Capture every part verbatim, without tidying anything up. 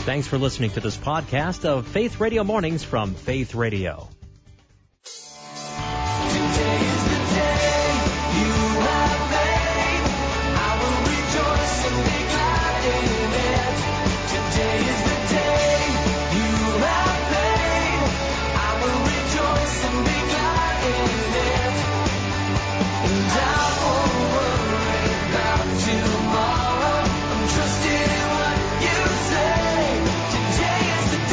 Thanks for listening to this podcast of Faith Radio Mornings from Faith Radio. Today is the day you have made. I will rejoice and be glad in it. Today is the day you have made. I will rejoice and be glad in it. And I won't worry about tomorrow. I'm trusting in what you say. Today is the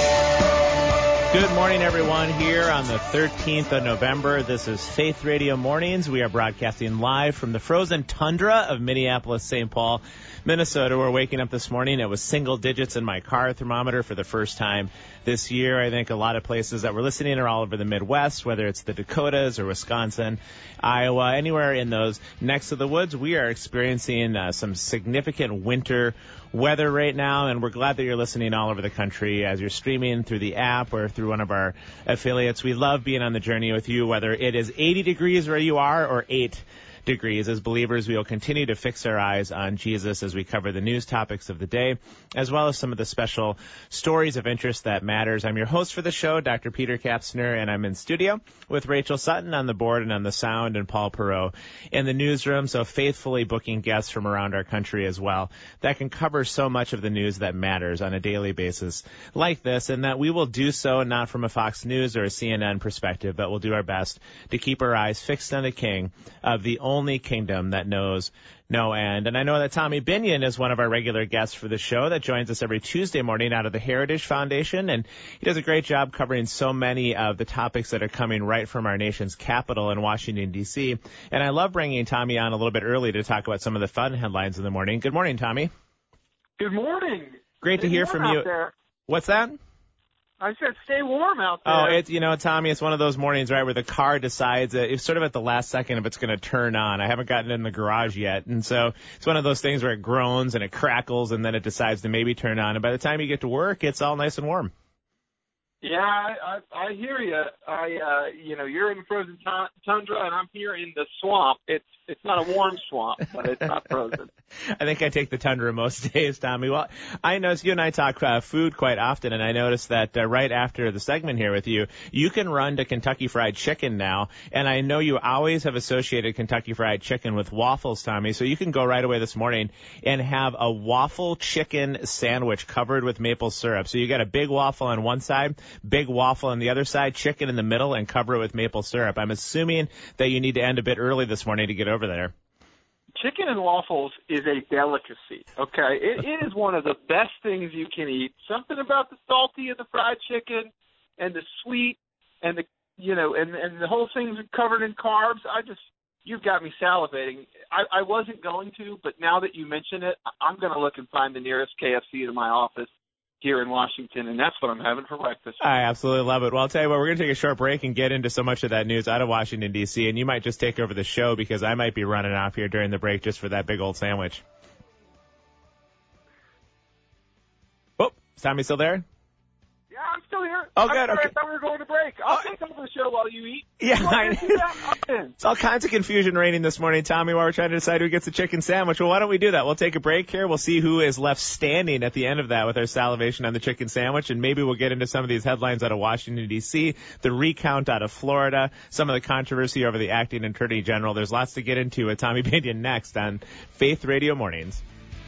day. Good morning, everyone, here on the thirteenth of November. This is Faith Radio Mornings. We are broadcasting live from the frozen tundra of Minneapolis, Saint Paul, Minnesota. We're waking up this morning. It was single digits in my car thermometer for the first time this year. I think a lot of places that we're listening are all over the Midwest, whether it's the Dakotas or Wisconsin, Iowa, anywhere in those next to the woods. We are experiencing uh, some significant winter weather right now, and we're glad that you're listening all over the country as you're streaming through the app or through one of our affiliates. We love being on the journey with you, whether it is eighty degrees where you are or eight degrees. As believers, we will continue to fix our eyes on Jesus as we cover the news topics of the day, as well as some of the special stories of interest that matters. I'm your host for the show, Doctor Peter Kapsner, and I'm in studio with Rachel Sutton on the board and on the sound, and Paul Perot in the newsroom, so faithfully booking guests from around our country as well that can cover so much of the news that matters on a daily basis like this, and that we will do so not from a Fox News or a C N N perspective, but we'll do our best to keep our eyes fixed on the King of the only only kingdom that knows no end. And I know that Tommy Binion is one of our regular guests for the show that joins us every Tuesday morning out of the Heritage Foundation, and he does a great job covering so many of the topics that are coming right from our nation's capital in Washington, D C. And I love bringing Tommy on a little bit early to talk about some of the fun headlines in the morning. Good morning, Tommy. Good morning. Great to hear from you. There. What's that? I said stay warm out there. Oh, it's, you know, Tommy, it's one of those mornings, right, where the car decides, uh, it's sort of at the last second if it's going to turn on. I haven't gotten it in the garage yet. And so it's one of those things where it groans and it crackles and then it decides to maybe turn on. And by the time you get to work, it's all nice and warm. Yeah, I, I, I hear you. I, uh, you know, you're in the frozen t- tundra, and I'm here in the swamp. It's it's not a warm swamp, but it's not frozen. I think I take the tundra most days, Tommy. Well, I notice you and I talk uh, food quite often, and I noticed that uh, right after the segment here with you, you can run to Kentucky Fried Chicken now, and I know you always have associated Kentucky Fried Chicken with waffles, Tommy, so you can go right away this morning and have a waffle chicken sandwich covered with maple syrup. So you got a big waffle on one side, big waffle on the other side, chicken in the middle, and cover it with maple syrup. I'm assuming that you need to end a bit early this morning to get over there. Chicken and waffles is a delicacy, okay? It, it is one of the best things you can eat. Something about the salty of the fried chicken and the sweet and the, you know, and, and the whole thing's covered in carbs. I just, you've got me salivating. I, I wasn't going to, but now that you mention it, I'm going to look and find the nearest K F C to my office here in Washington, and that's what I'm having for breakfast. I absolutely love it. Well, I'll tell you what, we're going to take a short break and get into so much of that news out of Washington, D C, and you might just take over the show because I might be running off here during the break just for that big old sandwich. Oh, is Tommy still there? Yeah, I'm still here. Oh, I'm good. sorry, Okay. I thought we were going to break. I'll Oh. take over the show while you eat. Yeah, You want I me to do that? I'm in. It's all kinds of confusion reigning this morning, Tommy, while we're trying to decide who gets the chicken sandwich. Well, why don't we do that? We'll take a break here. We'll see who is left standing at the end of that with our salivation on the chicken sandwich, and maybe we'll get into some of these headlines out of Washington, D C, the recount out of Florida, some of the controversy over the acting attorney general. There's lots to get into with Tommy Binion next on Faith Radio Mornings.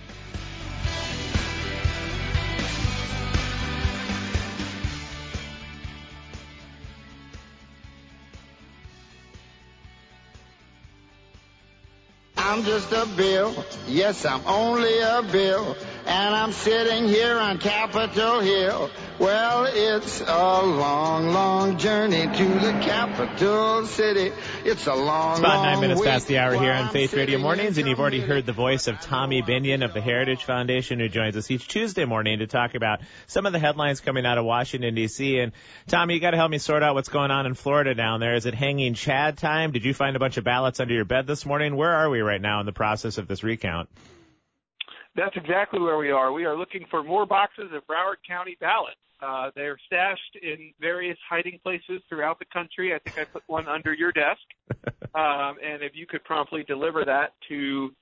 I'm just a bill, yes, I'm only a bill, and I'm sitting here on Capitol Hill. Well, it's a long, long journey to the capital city. It's a long, It's about long nine minutes wait past the hour here while on I'm Faith Radio sitting Mornings, in and you've already some heard the voice of Tommy Binion of the Heritage Foundation, who joins us each Tuesday morning to talk about some of the headlines coming out of Washington, D C. And Tommy, you got to help me sort out what's going on in Florida down there. Is it hanging Chad time? Did you find a bunch of ballots under your bed this morning? Where are we right now in the process of this recount? That's exactly where we are. We are looking for more boxes of Broward County ballots. Uh, they're stashed in various hiding places throughout the country. I think I put one under your desk. um, and if you could promptly deliver that to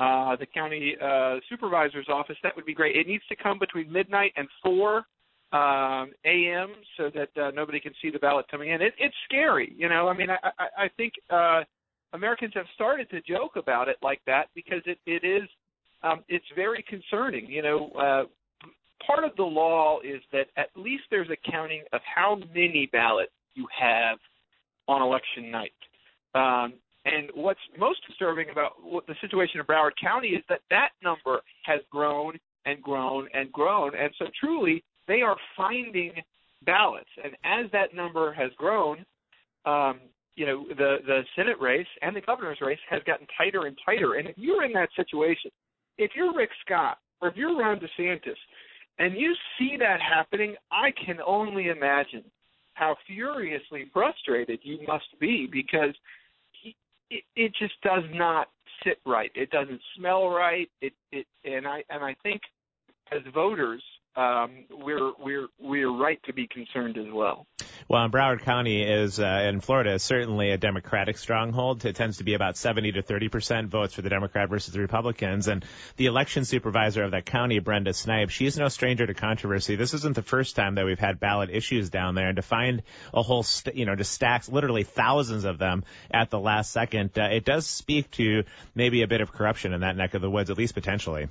uh, the county uh, supervisor's office, that would be great. It needs to come between midnight and four um, a.m. so that uh, nobody can see the ballot coming in. It, it's scary, you know. I mean, I, I, I think uh, Americans have started to joke about it like that because it, it is um, it's very concerning. You know, uh, part of the law is that at least there's a counting of how many ballots you have on election night. Um, and what's most disturbing about what the situation in Broward County is that that number has grown and grown and grown. And so truly, they are finding ballots. And as that number has grown, um, you know, the, the Senate race and the governor's race has gotten tighter and tighter. And if you're in that situation, if you're Rick Scott or if you're Ron DeSantis and you see that happening, I can only imagine how furiously frustrated you must be because he, it, it just does not sit right. It doesn't smell right. It, it, and I and I think as voters, um, we're we're we're right to be concerned as well. Well, Broward County is uh, in Florida is certainly a Democratic stronghold. It tends to be about seventy to thirty percent votes for the Democrat versus the Republicans. And the election supervisor of that county, Brenda Snipes, she's no stranger to controversy. This isn't the first time that we've had ballot issues down there. And to find a whole, st- you know, just stacks, literally thousands of them at the last second, uh, it does speak to maybe a bit of corruption in that neck of the woods, at least potentially.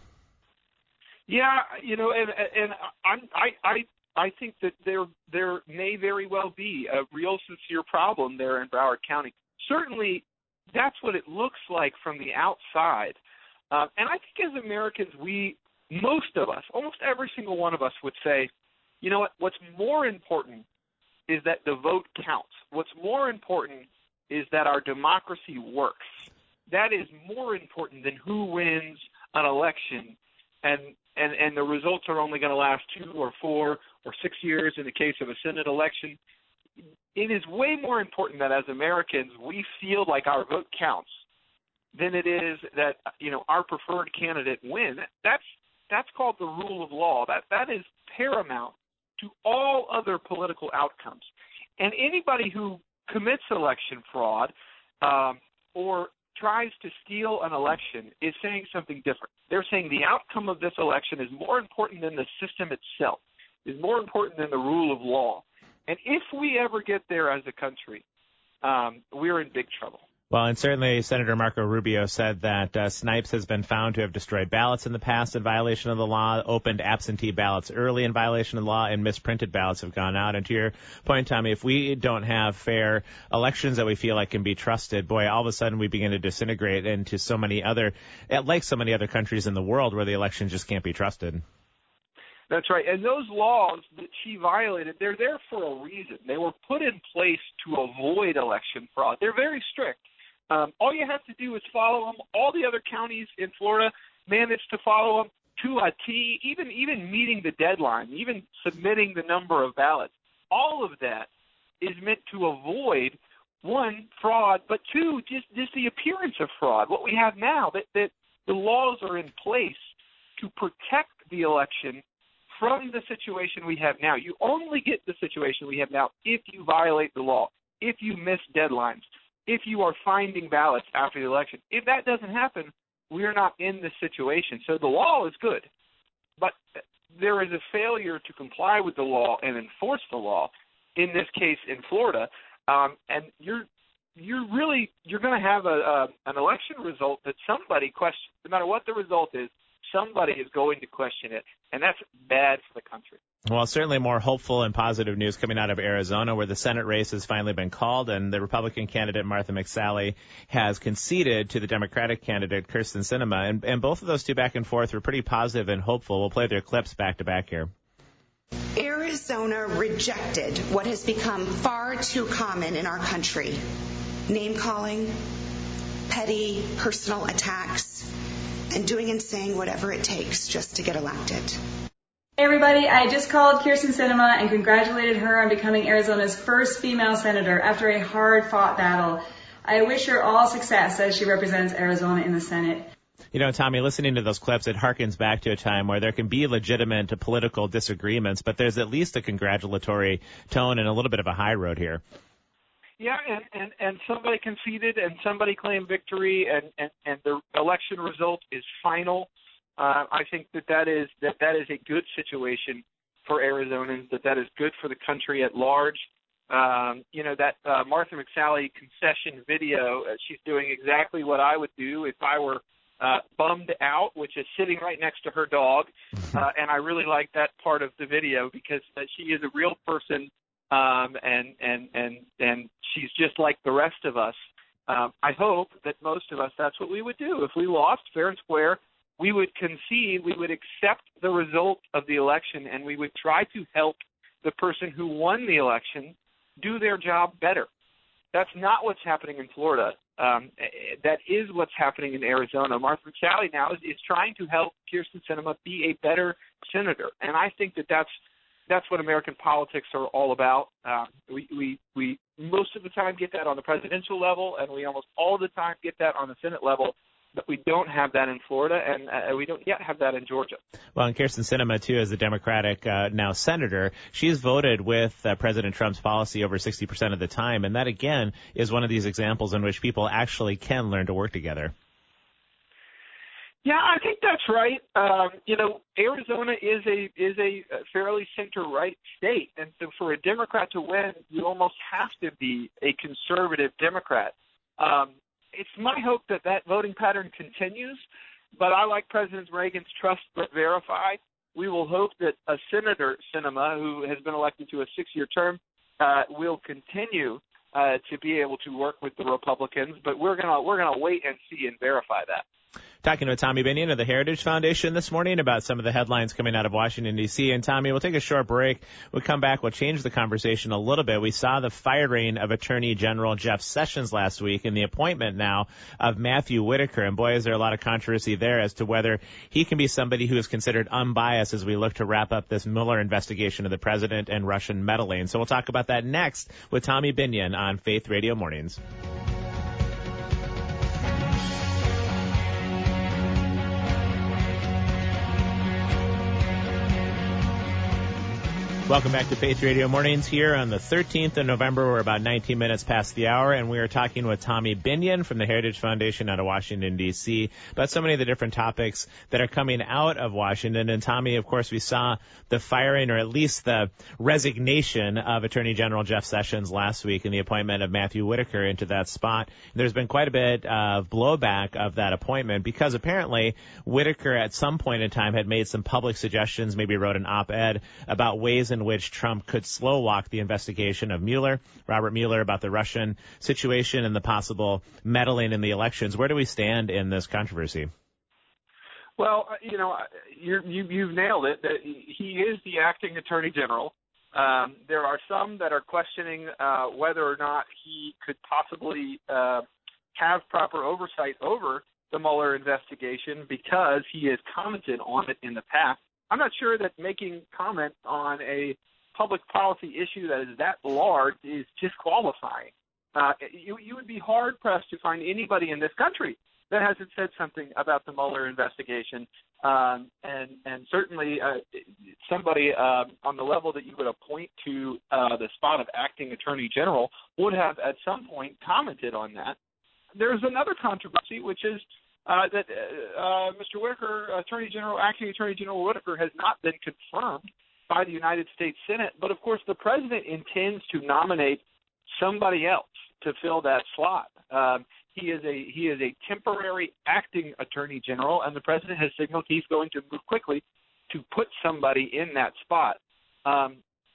Yeah, you know, and and I'm, I I I think that there there may very well be a real sincere problem there in Broward County. Certainly, that's what it looks like from the outside. Uh, and I think as Americans, we, most of us, almost every single one of us would say, you know what, what's more important is that the vote counts. What's more important is that our democracy works. That is more important than who wins an election. And, and, and the results are only going to last two or four or six years in the case of a Senate election. It is way more important that as Americans we feel like our vote counts than it is that, you know, our preferred candidate win. That's that's called the rule of law. That that is paramount to all other political outcomes. And anybody who commits election fraud um, or tries to steal an election is saying something different. They're saying the outcome of this election is more important than the system itself, is more important than the rule of law. And if we ever get there as a country, um, we're in big trouble. Well, and certainly Senator Marco Rubio said that uh, Snipes has been found to have destroyed ballots in the past in violation of the law, opened absentee ballots early in violation of the law, and misprinted ballots have gone out. And to your point, Tommy, if we don't have fair elections that we feel like can be trusted, boy, all of a sudden we begin to disintegrate into so many other, like so many other countries in the world where the election just can't be trusted. That's right. And those laws that she violated, they're there for a reason. They were put in place to avoid election fraud. They're very strict. Um, all you have to do is follow them. All the other counties in Florida managed to follow them to a T, even even meeting the deadline, even submitting the number of ballots. All of that is meant to avoid, one, fraud, but two, just, just the appearance of fraud. What we have now, that, that the laws are in place to protect the election from the situation we have now. You only get the situation we have now if you violate the law, if you miss deadlines, if you are finding ballots after the election. If that doesn't happen, we're not in this situation. So the law is good, but there is a failure to comply with the law and enforce the law, in this case in Florida, um, and you're you're really you're going to have a, a an election result that somebody questions. No matter what the result is, somebody is going to question it, and that's bad for the country. Well, certainly more hopeful and positive news coming out of Arizona, where the Senate race has finally been called, and the Republican candidate Martha McSally has conceded to the Democratic candidate Kyrsten Sinema, and, and both of those two back and forth were pretty positive and hopeful. We'll play their clips back to back here. Arizona rejected what has become far too common in our country: name-calling, petty personal attacks, and doing and saying whatever it takes just to get elected. Hey everybody, I just called Kyrsten Sinema and congratulated her on becoming Arizona's first female senator after a hard-fought battle. I wish her all success as she represents Arizona in the Senate. You know, Tommy, listening to those clips, it harkens back to a time where there can be legitimate political disagreements, but there's at least a congratulatory tone and a little bit of a high road here. Yeah, and, and, and somebody conceded and somebody claimed victory, and, and, and the election result is final. Uh, I think that that is that that is a good situation for Arizonans, that that is good for the country at large. Um, you know, that uh, Martha McSally concession video, uh, she's doing exactly what I would do if I were uh, bummed out, which is sitting right next to her dog. Uh, and I really like that part of the video because uh, she is a real person, um, and, and, and, and she's just like the rest of us. Um, I hope that most of us, that's what we would do. If we lost fair and square, we would concede, we would accept the result of the election, and we would try to help the person who won the election do their job better. That's not what's happening in Florida. Um, that is what's happening in Arizona. Martha McSally now is, is trying to help Kyrsten Sinema be a better senator, and I think that that's that's what American politics are all about. Um, we, we we most of the time get that on the presidential level, and we almost all the time get that on the Senate level. But we don't have that in Florida, and uh, we don't yet have that in Georgia. Well, and Kyrsten Sinema, too, as the Democratic uh, now senator, she's voted with uh, President Trump's policy over sixty percent of the time. And that, again, is one of these examples in which people actually can learn to work together. Yeah, I think that's right. Um, you know, Arizona is a is a fairly center-right state, and so for a Democrat to win, you almost have to be a conservative Democrat. Um, It's my hope that that voting pattern continues, but I like President Reagan's trust but verify. We will hope that a Senator Sinema, who has been elected to a six-year term, uh, will continue uh, to be able to work with the Republicans, but we're gonna we're gonna wait and see and verify that. Talking with Tommy Binion of the Heritage Foundation this morning about some of the headlines coming out of Washington, D C. And, Tommy, we'll take a short break. We'll come back. We'll change the conversation a little bit. We saw the firing of Attorney General Jeff Sessions last week and the appointment now of Matthew Whitaker. And, boy, is there a lot of controversy there as to whether he can be somebody who is considered unbiased as we look to wrap up this Mueller investigation of the president and Russian meddling. So we'll talk about that next with Tommy Binion on Faith Radio Mornings. Welcome back to Faith Radio Mornings here on the thirteenth of November. We're about nineteen minutes past the hour, and we are talking with Tommy Binion from the Heritage Foundation out of Washington, D C, about so many of the different topics that are coming out of Washington. And, Tommy, of course, we saw the firing, or at least the resignation of Attorney General Jeff Sessions last week and the appointment of Matthew Whitaker into that spot. There's been quite a bit of blowback of that appointment because apparently Whitaker at some point in time had made some public suggestions, maybe wrote an op-ed about ways in which Trump could slow walk the investigation of Mueller, Robert Mueller, about the Russian situation and the possible meddling in the elections. Where do we stand in this controversy? Well, you know, you're, you, you've nailed it. That he is the acting attorney general. Um, there are some that are questioning uh, whether or not he could possibly uh, have proper oversight over the Mueller investigation because he has commented on it in the past. I'm not sure that making comment on a public policy issue that is that large is disqualifying. Uh, you, you would be hard-pressed to find anybody in this country that hasn't said something about the Mueller investigation, um, and, and certainly uh, somebody uh, on the level that you would appoint to uh, the spot of acting attorney general would have at some point commented on that. There's another controversy, which is Uh, that uh, Mister Whitaker, Attorney General, Acting Attorney General Whitaker, has not been confirmed by the United States Senate. But, of course, the president intends to nominate somebody else to fill that slot. Um, he is a he is a temporary acting Attorney General, and the president has signaled he's going to move quickly to put somebody in that spot. Um,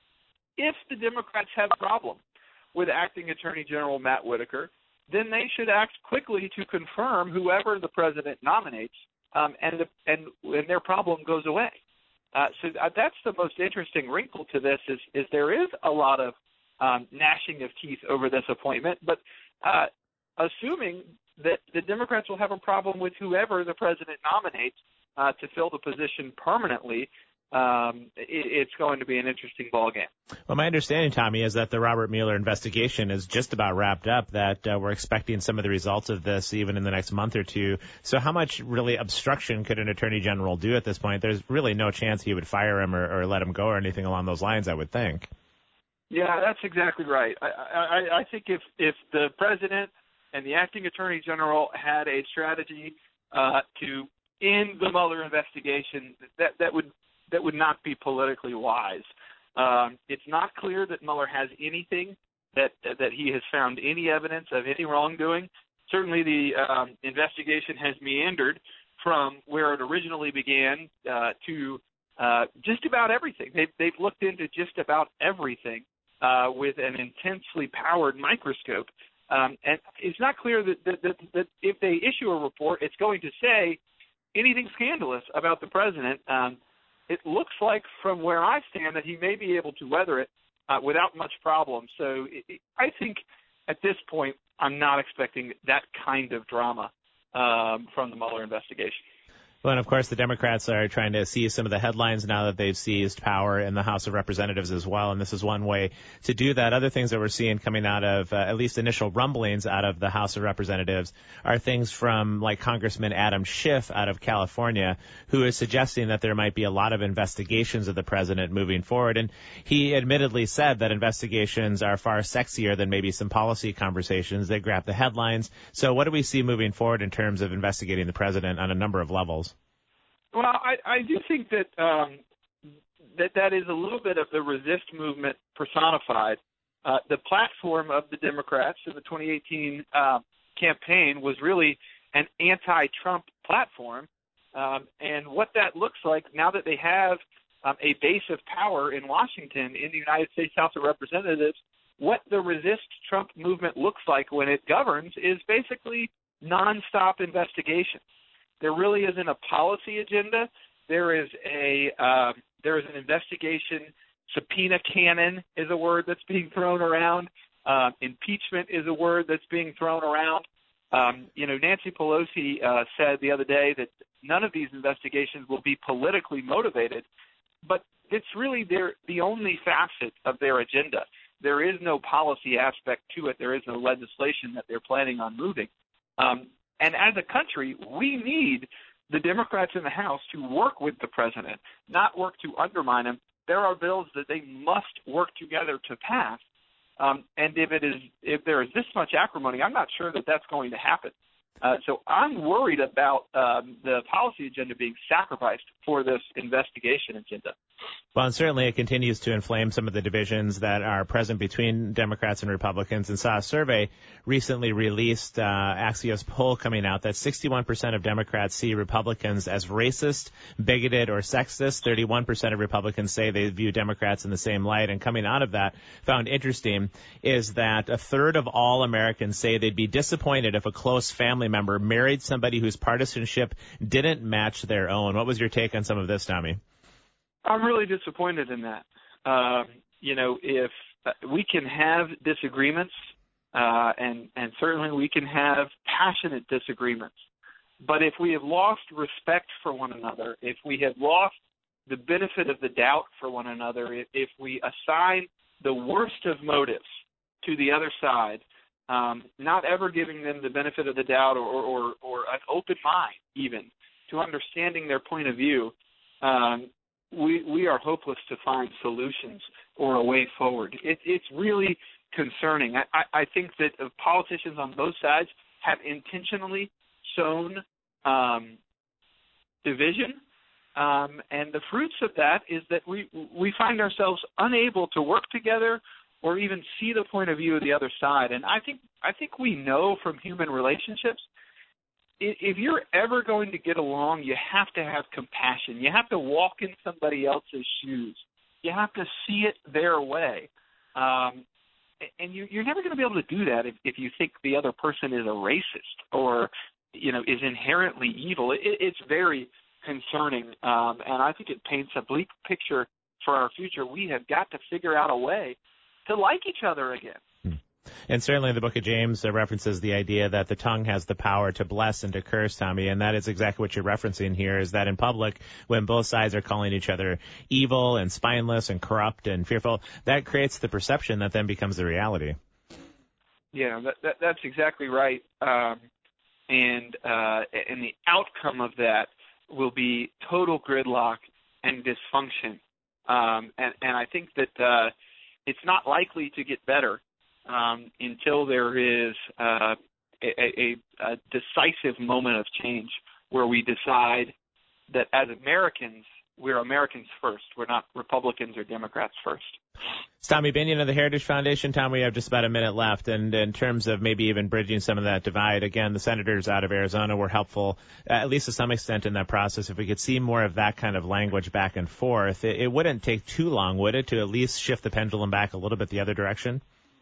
if the Democrats have a problem with Acting Attorney General Matt Whitaker, then they should act quickly to confirm whoever the president nominates, um, and, the, and and their problem goes away. Uh, so that's the most interesting wrinkle to this is, is there is a lot of um, gnashing of teeth over this appointment, but uh, assuming that the Democrats will have a problem with whoever the president nominates uh, to fill the position permanently, Um, it, it's going to be an interesting ballgame. Well, my understanding, Tommy, is that the Robert Mueller investigation is just about wrapped up, that uh, we're expecting some of the results of this even in the next month or two. So how much really obstruction could an attorney general do at this point? There's really no chance he would fire him or, or let him go or anything along those lines, I would think. Yeah, that's exactly right. I, I, I think if, if the president and the acting attorney general had a strategy uh, to end the Mueller investigation, that, that would that would not be politically wise. Um, it's not clear that Mueller has anything that that he has found any evidence of any wrongdoing. Certainly, the um, investigation has meandered from where it originally began uh, to uh, just about everything. They've, they've looked into just about everything uh, with an intensely powered microscope. Um, and it's not clear that, that, that, that if they issue a report, it's going to say anything scandalous about the president. Um, it looks like, from where I stand, that he may be able to weather it uh, without much problem. So it, it, I think at this point, I'm not expecting that kind of drama um, from the Mueller investigation. Well, and of course, the Democrats are trying to seize some of the headlines now that they've seized power in the House of Representatives as well, and this is one way to do that. Other things that we're seeing coming out of, uh, at least initial rumblings out of the House of Representatives, are things from like Congressman Adam Schiff out of California, who is suggesting that there might be a lot of investigations of the president moving forward. And he admittedly said that investigations are far sexier than maybe some policy conversations. They grab the headlines. So what do we see moving forward in terms of investigating the president on a number of levels? Well, I, I do think that um, that that is a little bit of the resist movement personified. Uh, the platform of the Democrats in the twenty eighteen uh, campaign was really an anti-Trump platform, um, and what that looks like now that they have um, a base of power in Washington in the United States House of Representatives, what the resist Trump movement looks like when it governs is basically nonstop investigation. There really isn't a policy agenda. There is a uh, there is an investigation. Subpoena cannon is a word that's being thrown around. Uh, impeachment is a word that's being thrown around. Um, you know, Nancy Pelosi uh, said the other day that none of these investigations will be politically motivated, but it's really their the only facet of their agenda. There is no policy aspect to it. There is no legislation that they're planning on moving. Um, And as a country, we need the Democrats in the House to work with the president, not work to undermine him. There are bills that they must work together to pass. Um, and if it is, if there is this much acrimony, I'm not sure that that's going to happen. Uh, so I'm worried about um, the policy agenda being sacrificed for this investigation agenda. Well, and certainly it continues to inflame some of the divisions that are present between Democrats and Republicans. And saw a survey recently released, uh, Axios poll coming out, that sixty-one percent of Democrats see Republicans as racist, bigoted, or sexist. thirty-one percent of Republicans say they view Democrats in the same light. And coming out of that, found interesting, is that a third of all Americans say they'd be disappointed if a close family member married somebody whose partisanship didn't match their own. What was your take on some of this, Tommy? I'm really disappointed in that. Um, you know, if uh, we can have disagreements, uh, and and certainly we can have passionate disagreements, but if we have lost respect for one another, if we have lost the benefit of the doubt for one another, if, if we assign the worst of motives to the other side, um, not ever giving them the benefit of the doubt or, or, or an open mind even to understanding their point of view, um, we we are hopeless to find solutions or a way forward. It, it's really concerning. I, I, I think that politicians on both sides have intentionally sown um, division, um, and the fruits of that is that we we find ourselves unable to work together or even see the point of view of the other side. And I think I think we know from human relationships, if you're ever going to get along, you have to have compassion. You have to walk in somebody else's shoes. You have to see it their way. Um, and you, you're never going to be able to do that if, if you think the other person is a racist or, you know, is inherently evil. It, it's very concerning, um, and I think it paints a bleak picture for our future. We have got to figure out a way to like each other again. And certainly the book of James uh, references the idea that the tongue has the power to bless and to curse, Tommy, and that is exactly what you're referencing here, is that in public, when both sides are calling each other evil and spineless and corrupt and fearful, that creates the perception that then becomes the reality. Yeah, that, that, that's exactly right. Um, and uh, and the outcome of that will be total gridlock and dysfunction. Um, and, and I think that uh, it's not likely to get better um, until there is uh, a, a, a decisive moment of change where we decide that as Americans, we're Americans first. We're not Republicans or Democrats first. It's Tommy Binion of the Heritage Foundation. Tom, we have just about a minute left, and in terms of maybe even bridging some of that divide, again, the senators out of Arizona were helpful, at least to some extent, in that process. If we could see more of that kind of language back and forth, it, it wouldn't take too long, would it, to at least shift the pendulum back a little bit the other direction?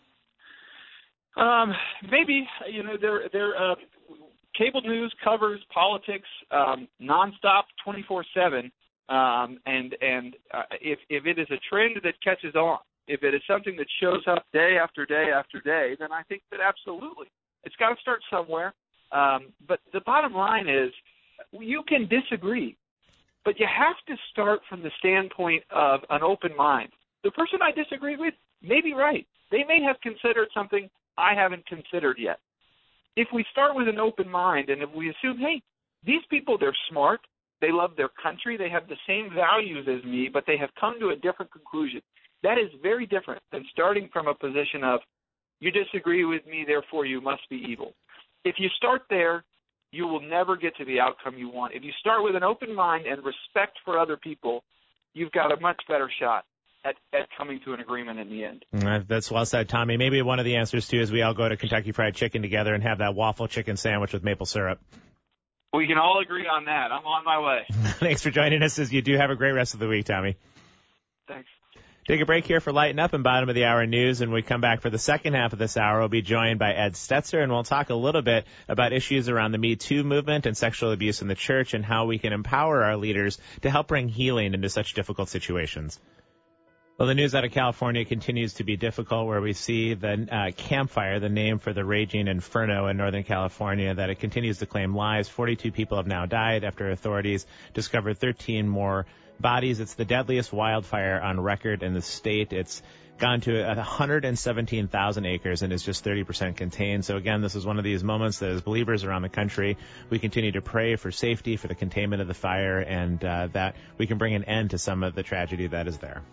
Um, maybe. You know, they're, they're, uh, cable news covers politics um, nonstop, twenty-four seven. Um, and and uh, if if it is a trend that catches on, if it is something that shows up day after day after day, then I think that absolutely it's got to start somewhere. Um, but the bottom line is, you can disagree, but you have to start from the standpoint of an open mind. The person I disagree with may be right. They may have considered something I haven't considered yet. If we start with an open mind and if we assume, hey, these people, they're smart, they love their country, they have the same values as me, but they have come to a different conclusion. That is very different than starting from a position of, you disagree with me, therefore you must be evil. If you start there, you will never get to the outcome you want. If you start with an open mind and respect for other people, you've got a much better shot at, at coming to an agreement in the end. Mm, that's well said, Tommy. Maybe one of the answers, too, is we all go to Kentucky Fried Chicken together and have that waffle chicken sandwich with maple syrup. We can all agree on that. I'm on my way. Thanks for joining us. As you do have a great rest of the week, Tommy. Thanks. Take a break here for Lighten Up and Bottom of the Hour News, and when we come back for the second half of this hour, we'll be joined by Ed Stetzer, and we'll talk a little bit about issues around the Me Too movement and sexual abuse in the church and how we can empower our leaders to help bring healing into such difficult situations. Well, the news out of California continues to be difficult, where we see the uh, Camp Fire, the name for the raging inferno in Northern California, that it continues to claim lives. forty-two people have now died after authorities discovered thirteen more bodies. It's the deadliest wildfire on record in the state. It's gone to one hundred seventeen thousand acres and is just thirty percent contained. So again, this is one of these moments that as believers around the country, we continue to pray for safety, for the containment of the fire, and uh, that we can bring an end to some of the tragedy that is there.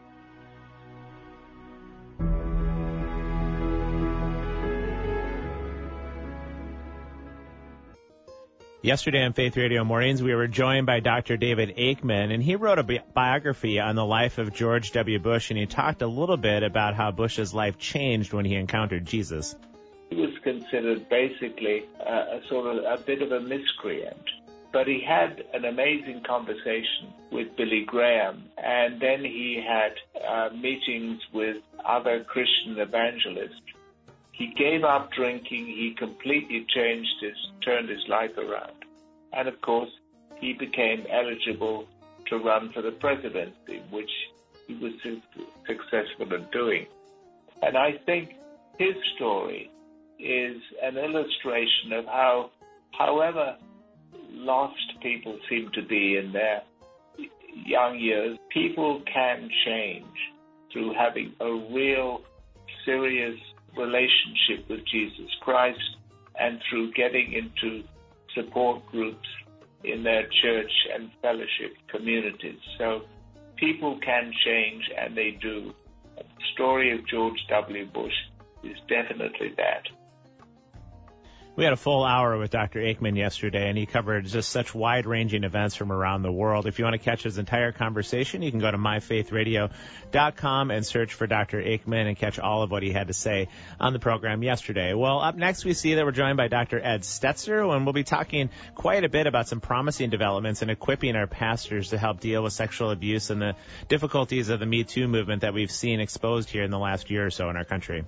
Yesterday on Faith Radio Mornings, we were joined by Doctor David Aikman, and he wrote a bi- biography on the life of George W. Bush, and he talked a little bit about how Bush's life changed when he encountered Jesus. He was considered basically uh, a sort of a bit of a miscreant, but he had an amazing conversation with Billy Graham, and then he had uh, meetings with other Christian evangelists. He gave up drinking. He completely changed his, turned his life around. And of course, he became eligible to run for the presidency, which he was su- successful in doing. And I think his story is an illustration of how, however lost people seem to be in their young years, people can change through having a real, serious relationship with Jesus Christ and through getting into support groups in their church and fellowship communities. So people can change, and they do. The story of George W. Bush is definitely that. We had a full hour with Doctor Aikman yesterday, and he covered just such wide-ranging events from around the world. If you want to catch his entire conversation, you can go to my faith radio dot com and search for Doctor Aikman and catch all of what he had to say on the program yesterday. Well, up next, we see that we're joined by Doctor Ed Stetzer, and we'll be talking quite a bit about some promising developments in equipping our pastors to help deal with sexual abuse and the difficulties of the Me Too movement that we've seen exposed here in the last year or so in our country.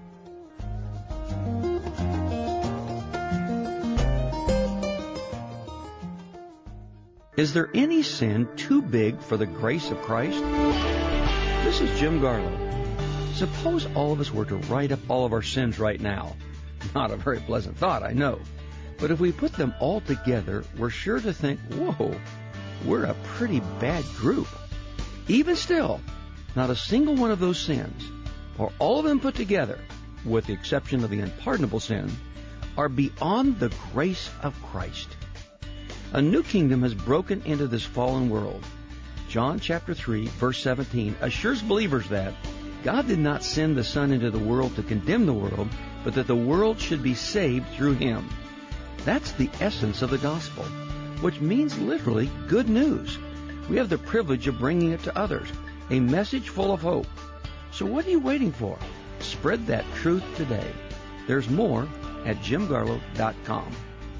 Is there any sin too big for the grace of Christ? This is Jim Garlow. Suppose all of us were to write up all of our sins right now. Not a very pleasant thought, I know. But if we put them all together, we're sure to think, whoa, we're a pretty bad group. Even still, not a single one of those sins, or all of them put together, with the exception of the unpardonable sin, are beyond the grace of Christ. A new kingdom has broken into this fallen world. John chapter three, verse seventeen assures believers that God did not send the Son into the world to condemn the world, but that the world should be saved through him. That's the essence of the gospel, which means literally good news. We have the privilege of bringing it to others, a message full of hope. So what are you waiting for? Spread that truth today. There's more at jim garlow dot com.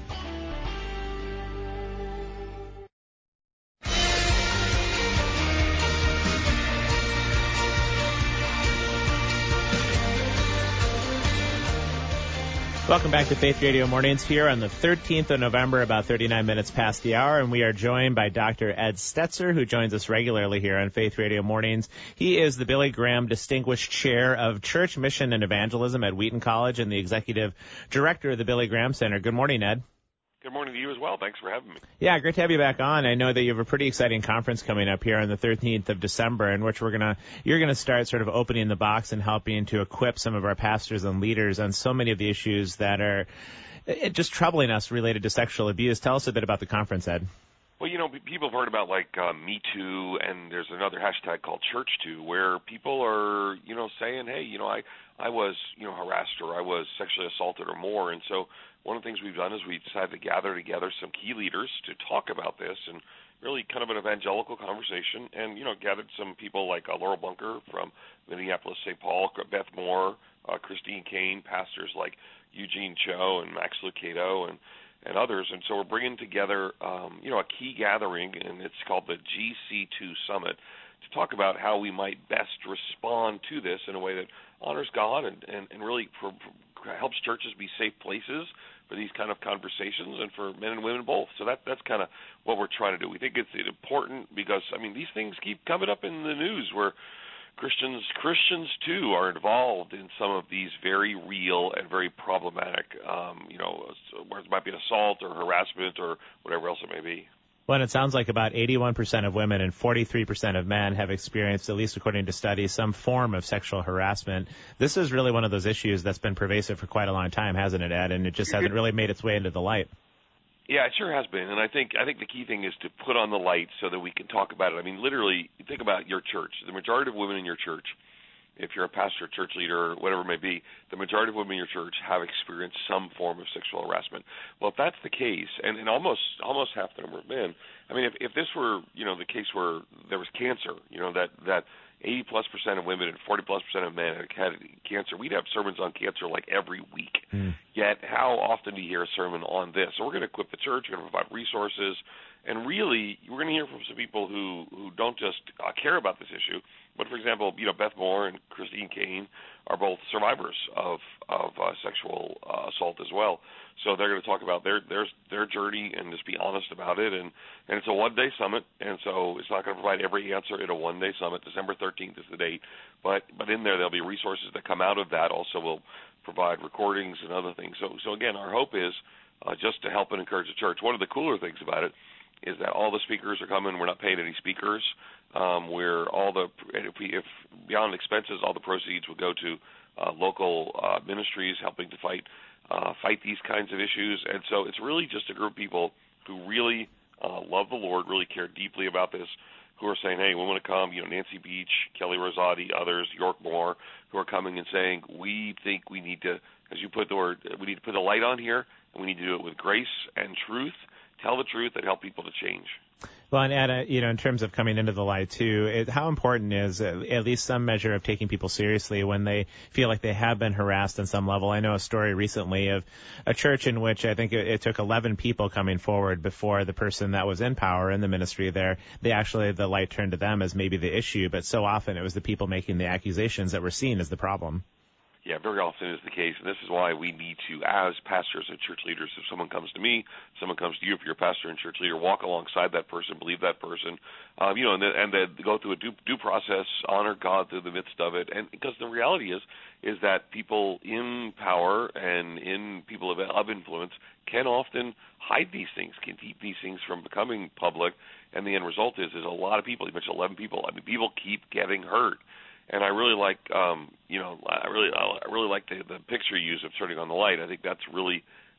Welcome back to Faith Radio Mornings here on the thirteenth of November, about thirty-nine minutes past the hour, and we are joined by Doctor Ed Stetzer, who joins us regularly here on Faith Radio Mornings. He is the Billy Graham Distinguished Chair of Church Mission and Evangelism at Wheaton College and the Executive Director of the Billy Graham Center. Good morning, Ed. Good morning to you as well. Thanks for having me. Yeah, great to have you back on. I know that you have a pretty exciting conference coming up here on the thirteenth of December, in which we're gonna you're gonna start sort of opening the box and helping to equip some of our pastors and leaders on so many of the issues that are just troubling us related to sexual abuse. Tell us a bit about the conference, Ed. Well, you know, people have heard about like uh, Me Too, and there's another hashtag called Church Too, where people are, you know, saying, hey, you know, I I was, you know, harassed or I was sexually assaulted or more, and so one of the things we've done is we decided to gather together some key leaders to talk about this and really kind of an evangelical conversation, and, you know, gathered some people like uh, Laurel Bunker from Minneapolis, Saint Paul, Beth Moore, uh, Christine Kane, pastors like Eugene Cho and Max Lucado and, and others. And so we're bringing together, um, you know, a key gathering, and it's called the G C two Summit, to talk about how we might best respond to this in a way that honors God and, and, and really for, for helps churches be safe places for these kind of conversations and for men and women both. So that that's kind of what we're trying to do. We think it's important because, I mean, these things keep coming up in the news where Christians, Christians too, are involved in some of these very real and very problematic, um, you know, where it might be an assault or harassment or whatever else it may be. Well, and it sounds like about eighty-one percent of women and forty-three percent of men have experienced, at least according to studies, some form of sexual harassment. This is really one of those issues that's been pervasive for quite a long time, hasn't it, Ed? And it just hasn't really made its way into the light. Yeah, it sure has been, and I think I think the key thing is to put on the light so that we can talk about it. I mean, literally, think about your church. The majority of women in your church, if you're a pastor, church leader, whatever it may be, the majority of women in your church have experienced some form of sexual harassment. Well, if that's the case, and, and almost almost half the number of men, I mean, if, if this were, you know, the case where there was cancer, you know, that that eighty plus percent of women and forty plus percent of men had, had cancer, we'd have sermons on cancer like every week. Mm. Yet, how often do you hear a sermon on this? So we're going to equip the church, we're going to provide resources, and really, we're going to hear from some people who, who don't just uh, care about this issue, but, for example, you know, Beth Moore and Christine Kane are both survivors of of uh, sexual uh, assault as well. So they're going to talk about their their their journey and just be honest about it. And, and it's a one-day summit, and so it's not going to provide every answer in a one-day summit. December thirteenth is the date. But but in there, there'll be resources that come out of that. Also, we'll provide recordings and other things. So, so again, our hope is uh, just to help and encourage the church. One of the cooler things about it is that all the speakers are coming. We're not paying any speakers. Um, where all the if, we, if beyond expenses, all the proceeds will go to uh, local uh, ministries helping to fight uh, fight these kinds of issues. And so it's really just a group of people who really uh, love the Lord, really care deeply about this, who are saying, hey, we want to come. You know, Nancy Beach, Kelly Rosati, others, York Moore, who are coming and saying, we think we need to, as you put the word, we need to put a light on here, and we need to do it with grace and truth, tell the truth, and help people to change. Well, and Ed, uh, you know, in terms of coming into the light too, it, how important is uh, at least some measure of taking people seriously when they feel like they have been harassed on some level? I know a story recently of a church in which I think it, it took eleven people coming forward before the person that was in power in the ministry there, they actually, the light turned to them as maybe the issue, but so often it was the people making the accusations that were seen as the problem. Yeah, very often is the case, and this is why we need to, as pastors and church leaders, if someone comes to me, someone comes to you, if you're a pastor and church leader, walk alongside that person, believe that person, um, you know, and then, and then go through a due, due process, honor God through the midst of it, and because the reality is, is that people in power and in people of, of influence can often hide these things, can keep these things from becoming public, and the end result is, is a lot of people, you mentioned eleven people, I mean, people keep getting hurt. And I really like, um, you know, I really, I really like the, the picture you use of turning on the light. I think that's really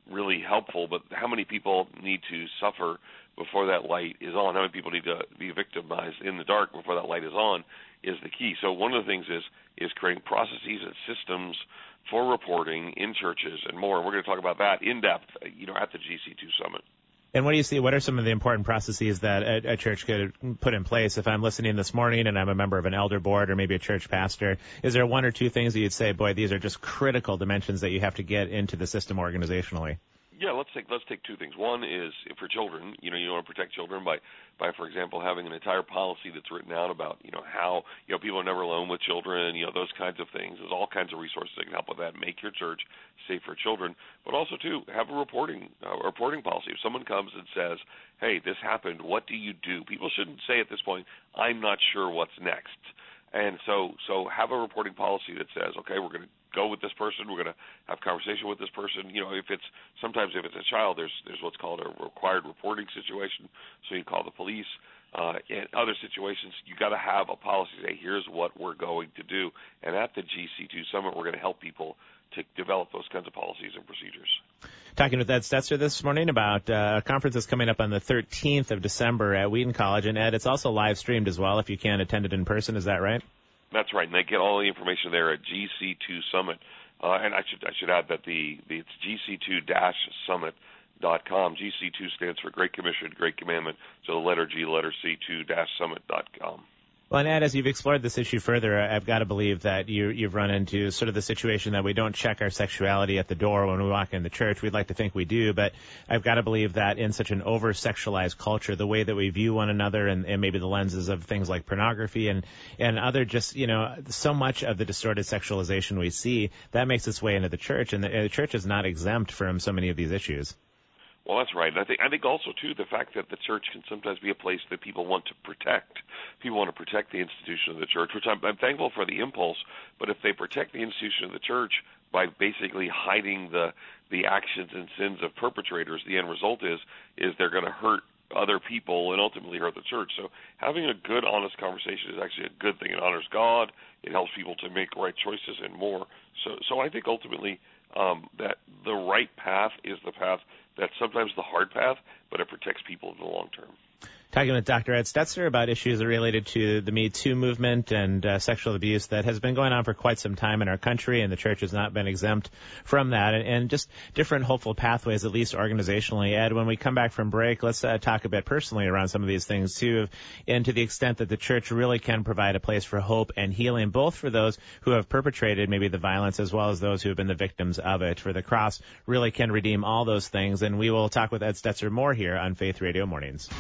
really helpful, but how many people need to suffer before that light is on? How many people need to be victimized in the dark before that light is on is the key. So one of the things is is creating processes and systems for reporting in churches and more. And we're going to talk about that in depth, you know, at the G C two Summit. And what do you see? What are some of the important processes that a, a church could put in place? If I'm listening this morning and I'm a member of an elder board or maybe a church pastor, is there one or two things that you'd say, boy, these are just critical dimensions that you have to get into the system organizationally? Yeah, let's take let's take two things. One is for children. You know, you want to protect children by, by for example, having an entire policy that's written out about, you know, how, you know, people are never alone with children, you know, those kinds of things. There's all kinds of resources that can help with that. Make your church safe for children, but also too have a reporting uh, reporting policy. If someone comes and says, "Hey, this happened. What do you do?" People shouldn't say at this point, "I'm not sure what's next." And so, so have a reporting policy that says, okay, we're going to go with this person, we're going to have conversation with this person. You know, if it's sometimes if it's a child, there's there's what's called a required reporting situation, so you call the police. Uh, in other situations, you got to have a policy to say, here's what we're going to do. And at the G C two Summit, we're going to help people to develop those kinds of policies and procedures. Talking with Ed Stetzer this morning about uh, a conference that's coming up on the thirteenth of December at Wheaton College. And, Ed, it's also live streamed as well if you can't attend it in person. Is that right? That's right. And they get all the information there at G C two Summit. Uh, and I should I should add that the, the it's G C two summit dot com. G C two stands for Great Commission, Great Commandment. So the letter G, letter C, two summit dot com. Well, and Ed, as you've explored this issue further, I've got to believe that you, you've run into sort of the situation that we don't check our sexuality at the door when we walk in the church. We'd like to think we do, but I've got to believe that in such an over-sexualized culture, the way that we view one another and, and maybe the lenses of things like pornography and, and other just, you know, so much of the distorted sexualization we see, that makes its way into the church, and the, and the church is not exempt from so many of these issues. Well, that's right. And I think I think also, too, the fact that the church can sometimes be a place that people want to protect. People want to protect the institution of the church, which I'm, I'm thankful for the impulse. But if they protect the institution of the church by basically hiding the the actions and sins of perpetrators, the end result is is they're going to hurt other people and ultimately hurt the church. So having a good, honest conversation is actually a good thing. It honors God. It helps people to make right choices and more. So, so I think ultimately um, that the right path is the path that's sometimes the hard path, but it protects people in the long term. Talking with Doctor Ed Stetzer about issues related to the Me Too movement and uh, sexual abuse that has been going on for quite some time in our country, and the church has not been exempt from that, and, and just different hopeful pathways, at least organizationally. Ed, when we come back from break, let's uh, talk a bit personally around some of these things, too, and to the extent that the church really can provide a place for hope and healing, both for those who have perpetrated maybe the violence as well as those who have been the victims of it. For the cross really can redeem all those things, and we will talk with Ed Stetzer more here on Faith Radio Mornings.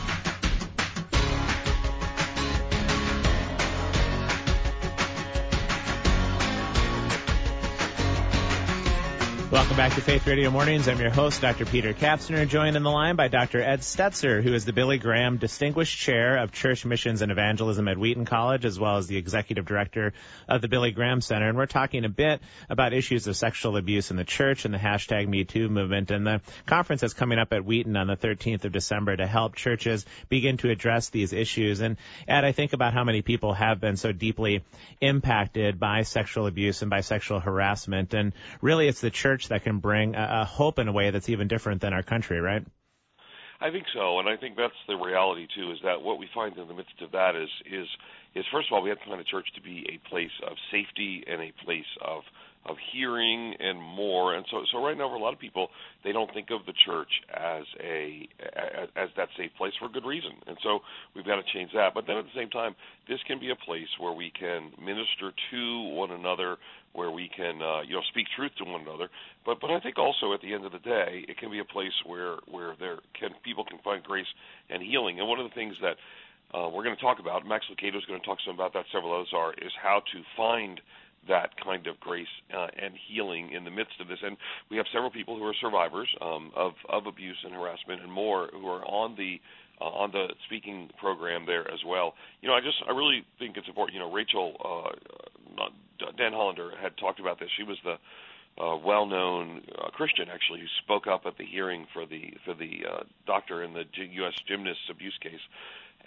Welcome back to Faith Radio Mornings. I'm your host, Doctor Peter Kapsner, joined on the line by Doctor Ed Stetzer, who is the Billy Graham Distinguished Chair of Church Missions and Evangelism at Wheaton College, as well as the Executive Director of the Billy Graham Center. And we're talking a bit about issues of sexual abuse in the church and the hashtag Me Too movement. And the conference is coming up at Wheaton on the thirteenth of December to help churches begin to address these issues. And Ed, I think about how many people have been so deeply impacted by sexual abuse and by sexual harassment. And really, it's the church that can bring a, a hope in a way that's even different than our country, right? I think so, and I think that's the reality too. Is that what we find in the midst of that is is is first of all, we have to find a church to be a place of safety and a place of of hearing and more. And so, so right now, for a lot of people, they don't think of the church as a as, as that safe place for good reason. And so we've got to change that. But then at the same time, this can be a place where we can minister to one another, where we can uh, you know speak truth to one another. But but I think also at the end of the day, it can be a place where where there can people can find grace and healing. And one of the things that uh, we're going to talk about, Max Lucado is going to talk some about that. Several others are is how to find that kind of grace uh, and healing in the midst of this. And we have several people who are survivors um, of, of abuse and harassment and more who are on the uh, on the speaking program there as well. You know, I just I really think it's important. You know, Rachel uh, Dan Hollander had talked about this. She was the uh, well-known uh, Christian actually who spoke up at the hearing for the for the uh, doctor in the U S gymnast abuse case. And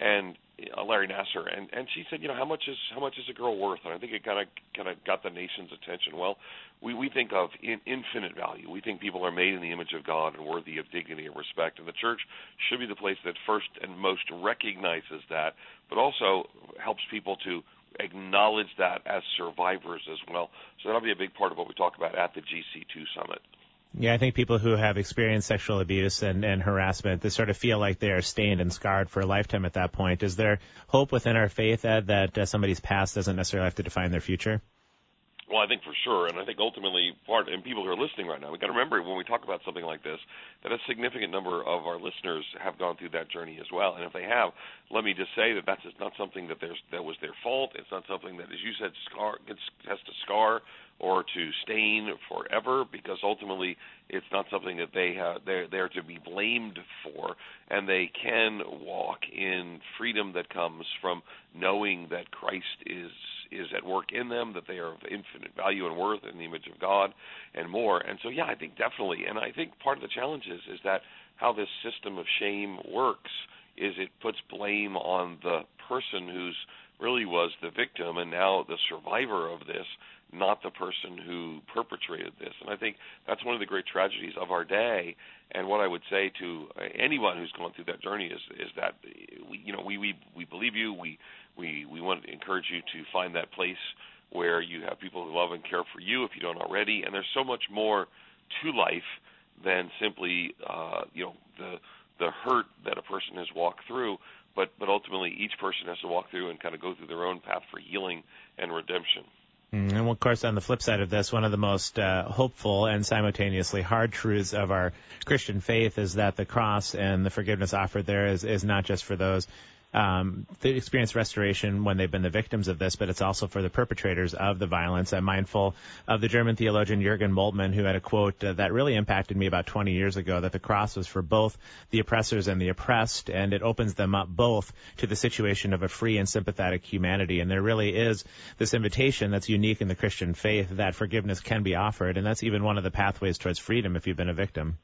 uh, Larry Nassar, and and she said, you know, how much is how much is a girl worth? And I think it kind of kind of got the nation's attention. Well, we we think of in, infinite value. We think people are made in the image of God and worthy of dignity and respect, and the church should be the place that first and most recognizes that, but also helps people to acknowledge that as survivors as well. So that'll be a big part of what we talk about at the G C two Summit. Yeah, I think people who have experienced sexual abuse and, and harassment, they sort of feel like they are stained and scarred for a lifetime at that point. Is there hope within our faith, Ed, that uh, somebody's past doesn't necessarily have to define their future? Well, I think for sure, and I think ultimately part, and people who are listening right now, we've got to remember when we talk about something like this, that a significant number of our listeners have gone through that journey as well. And if they have, let me just say that that's not something that there's, that was their fault. It's not something that, as you said, scar, gets, has to scar or to stain forever, because ultimately it's not something that they have, they're, they're to be blamed for, and they can walk in freedom that comes from knowing that Christ is is at work in them, that they are of infinite value and worth in the image of God and more. And so, yeah, I think definitely, and I think part of the challenge is, is that how this system of shame works is it puts blame on the person who's really was the victim and now the survivor of this, not the person who perpetrated this. And I think that's one of the great tragedies of our day. And what I would say to anyone who's gone through that journey is is that, we, you know, we, we, we believe you. We, we, we want to encourage you to find that place where you have people who love and care for you if you don't already. And there's so much more to life than simply, uh, you know, the the hurt that a person has walked through. But, but ultimately, each person has to walk through and kind of go through their own path for healing and redemption. And of course, on the flip side of this, one of the most uh, hopeful and simultaneously hard truths of our Christian faith is that the cross and the forgiveness offered there is, is not just for those um, that experience restoration when they've been the victims of this, but it's also for the perpetrators of the violence. I'm mindful of the German theologian Jürgen Moltmann, who had a quote uh, that really impacted me about twenty years ago, that the cross was for both the oppressors and the oppressed, and it opens them up both to the situation of a free and sympathetic humanity. And there really is this invitation that's unique in the Christian faith that forgiveness can be offered, and that's even one of the pathways towards freedom if you've been a victim.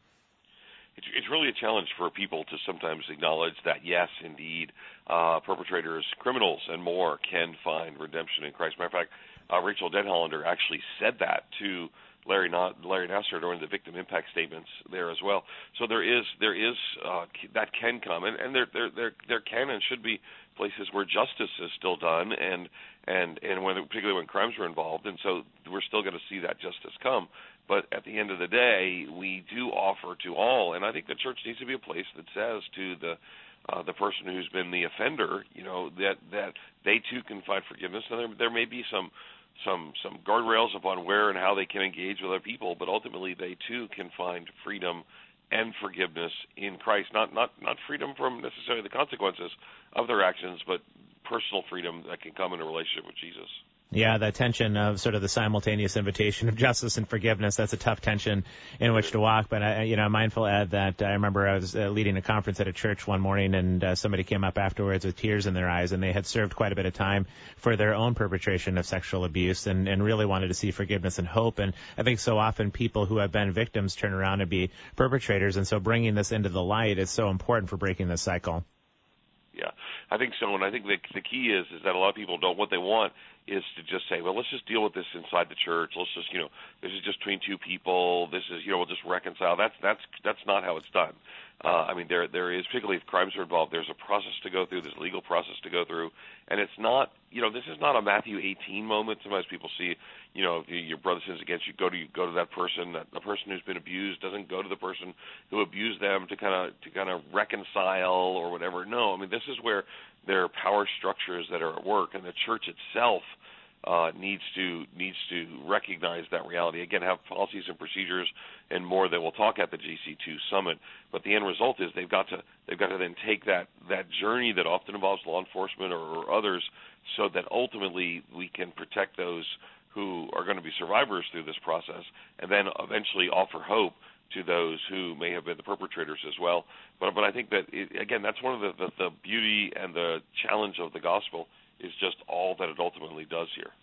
It's really a challenge for people to sometimes acknowledge that, yes, indeed, uh, perpetrators, criminals, and more can find redemption in Christ. Matter of fact, uh, Rachel Denhollander actually said that to Larry, Not, Larry Nassar during the victim impact statements there as well. So there is there is uh, that can come, and, and there, there there there can and should be places where justice is still done, and and and when, particularly when crimes are involved, and so we're still going to see that justice come. But at the end of the day, we do offer to all, and I think the church needs to be a place that says to the uh, the person who's been the offender, you know, that that they too can find forgiveness. And there, there may be some some some guardrails upon where and how they can engage with other people, but ultimately they too can find freedom and forgiveness in Christ. Not not not freedom from necessarily the consequences of their actions, but personal freedom that can come in a relationship with Jesus. Yeah, that tension of sort of the simultaneous invitation of justice and forgiveness, that's a tough tension in which to walk. But, I, you know, I'm mindful, Ed, that I remember I was uh, leading a conference at a church one morning, and uh, somebody came up afterwards with tears in their eyes, and they had served quite a bit of time for their own perpetration of sexual abuse and, and really wanted to see forgiveness and hope. And I think so often people who have been victims turn around and be perpetrators, and so bringing this into the light is so important for breaking this cycle. Yeah, I think so, and I think the the key is is that a lot of people don't. What they want is to just say, well, let's just deal with this inside the church. Let's just, you know, this is just between two people. This is, you know, we'll just reconcile. That's that's that's not how it's done. Uh, I mean, there there is, particularly if crimes are involved, there's a process to go through. There's a legal process to go through, and it's not, you know, this is not a Matthew eighteen moment. Sometimes people see, you know, if your brother sins against you, go to go to that person. That the person who's been abused doesn't go to the person who abused them to kind of to kind of reconcile or whatever. No, I mean, this is where there are power structures that are at work, and the church itself Uh, needs to needs to recognize that reality. Again, have policies and procedures and more that we'll talk at the G C two Summit. But the end result is they've got to they've got to then take that that journey that often involves law enforcement or, or others, so that ultimately we can protect those who are going to be survivors through this process, and then eventually offer hope to those who may have been the perpetrators as well. But but I think that it, again, that's one of the, the the beauty and the challenge of the gospel, is just all that it ultimately does here.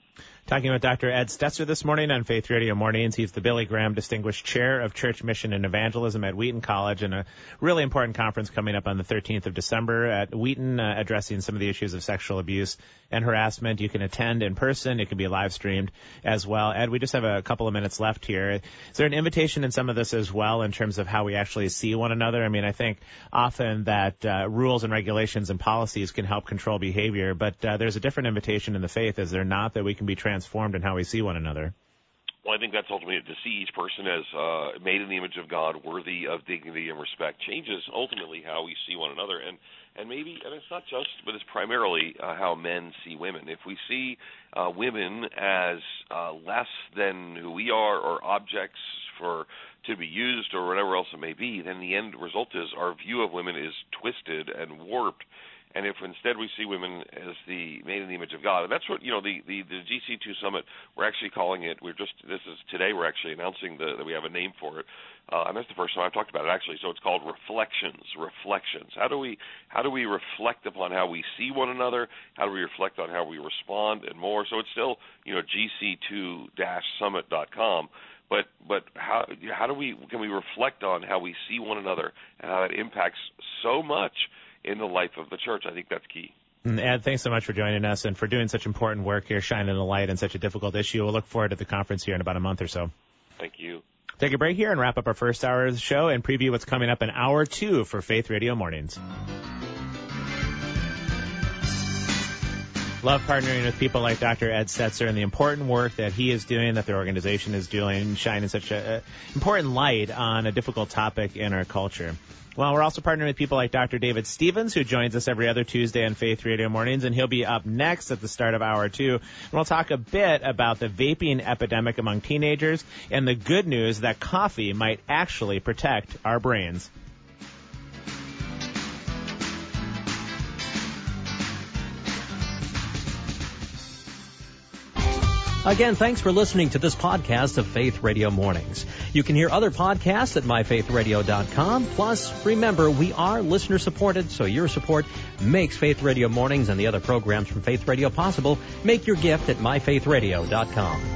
Talking with Doctor Ed Stetzer this morning on Faith Radio Mornings. He's the Billy Graham Distinguished Chair of Church Mission and Evangelism at Wheaton College, and a really important conference coming up on the thirteenth of December at Wheaton, uh, addressing some of the issues of sexual abuse and harassment. You can attend in person. It can be live streamed as well. Ed, we just have a couple of minutes left here. Is there an invitation in some of this as well in terms of how we actually see one another? I mean, I think often that uh, rules and regulations and policies can help control behavior, but uh, there's a different invitation in the faith, is there not, that we can be transformed transformed in how we see one another? Well, I think that's ultimately to see each person as uh, made in the image of God, worthy of dignity and respect, changes ultimately how we see one another. And, and maybe, and it's not just, but it's primarily uh, how men see women. If we see uh, women as uh, less than who we are, or objects for to be used, or whatever else it may be, then the end result is our view of women is twisted and warped. And if instead we see women as the made in the image of God, and that's what, you know, the, the, the G C two Summit, we're actually calling it, we're just, this is today, we're actually announcing the, that we have a name for it. Uh, and that's the first time I've talked about it, actually. So it's called Reflections, Reflections. How do we, how do we reflect upon how we see one another? How do we reflect on how we respond and more? So it's still, you know, G C two summit dot com. But but how how do we, can we reflect on how we see one another and how that impacts so much in the life of the church? I think that's key. Ed, thanks so much for joining us and for doing such important work here, shining a light on such a difficult issue. We'll look forward to the conference here in about a month or so. Thank you. Take a break here and wrap up our first hour of the show and preview what's coming up in hour two for Faith Radio Mornings. Love partnering with people like Doctor Ed Stetzer and the important work that he is doing, that their organization is doing, shining such an important light on a difficult topic in our culture. Well, we're also partnering with people like Doctor David Stevens, who joins us every other Tuesday on Faith Radio Mornings, and he'll be up next at the start of hour two. And we'll talk a bit about the vaping epidemic among teenagers and the good news that coffee might actually protect our brains. Again, thanks for listening to this podcast of Faith Radio Mornings. You can hear other podcasts at my faith radio dot com. Plus, remember, we are listener-supported, so your support makes Faith Radio Mornings and the other programs from Faith Radio possible. Make your gift at my faith radio dot com.